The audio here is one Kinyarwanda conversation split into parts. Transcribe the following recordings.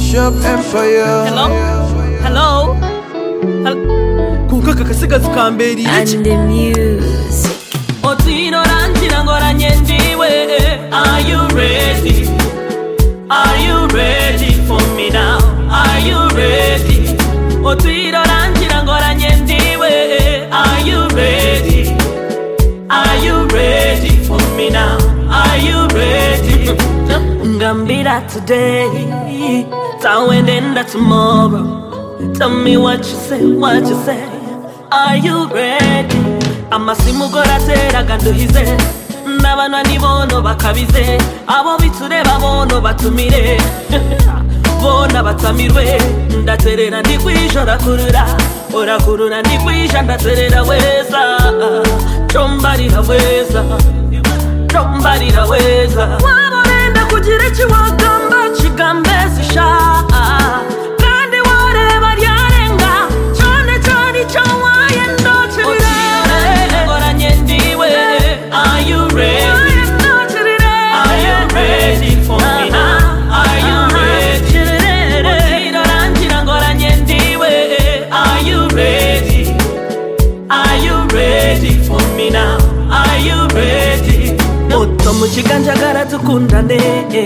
Bishop Empire. Hello? Kuka kakasiga zikamberi And the music. Otino ranjira ngora nyendiwe. Are you ready? Are you ready for me now? Are you ready? Otino ranjira ngora nyendiwe. Are you ready? Are you ready for me now? Are you ready? Ngambira today, tawendenda tomorrow. Tell me what you say, what you say. Are you ready? Amasimu gora tera ganduhize. Nabana nibono bakabize. Abo bitureba bono batumire. Bona batamirwe. Ndaterera ndikwijora kurura. Ora kurura ndikwisha ndaterera weza. Chombarira weza. Chombarira weza. Waborenda kugira ikiwagamba kigambe zisha. Kandi wareba ryarenga. Chone chone chawaye ndochirire. Ngora nyendiwe. Are you ready? Are you ready for me now? Are you ready? Otiro ranjira ngora nyendiwe. Are you ready? Are you ready for me now? Are you ready? Oto muchiganja gara tukundane.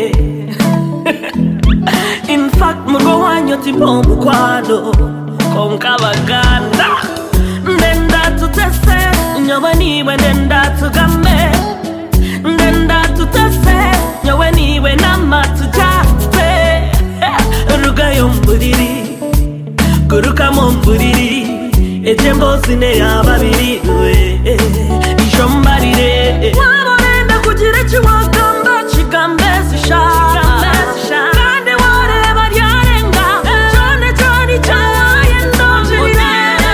In fact mugo wanyo tipo mukwano konka baganda. Ndenda tutese nyowe niwe ndenda tugambe. Ndenda tutese nyowe niwe nama tujape. Rugayo mburiri guruka mu mburiri. Ejembo zine y'ababiri ishombarire. Waborenda kugira ikiwagamba kigambe zisha. Kandi wareba ryarenga. Chone chone chawaye ndochirire.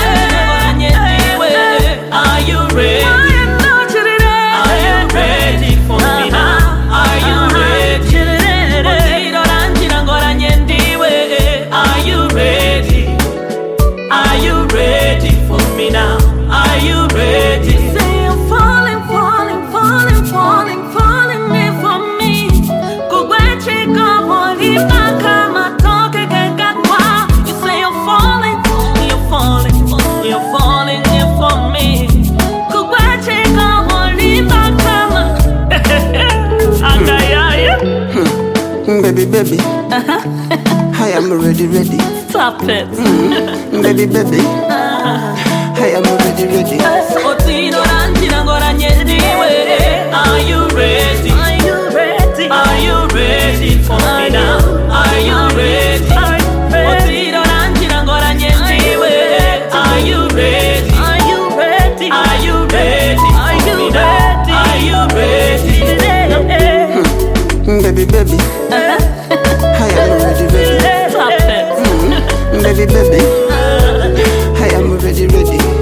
Are you ready? Are you ready for me now? Are you ready? Otiro ranjira ngora nyendiwe. Are you ready? Are you ready for me now? Are you ready? Say you're falling, falling, falling, falling, falling me for me. Kugweche kaboli kama toke kekakwa. You say you're falling, you're falling, you're falling for me. Kugweche kaboli kama. Angayaya. Baby, baby. I am ready. Stop it. Baby, baby. I am ready. Otino ranjira ngora nyendiwe. Are you ready? Are you ready? Are you ready for me now? Are you ready? Otino ranjira ngora nyendiwe. Are you ready? Are you ready? Are you ready? Are you ready? Are you ready? Baby, baby. I am ready. Stop it. Baby, baby. I am ready.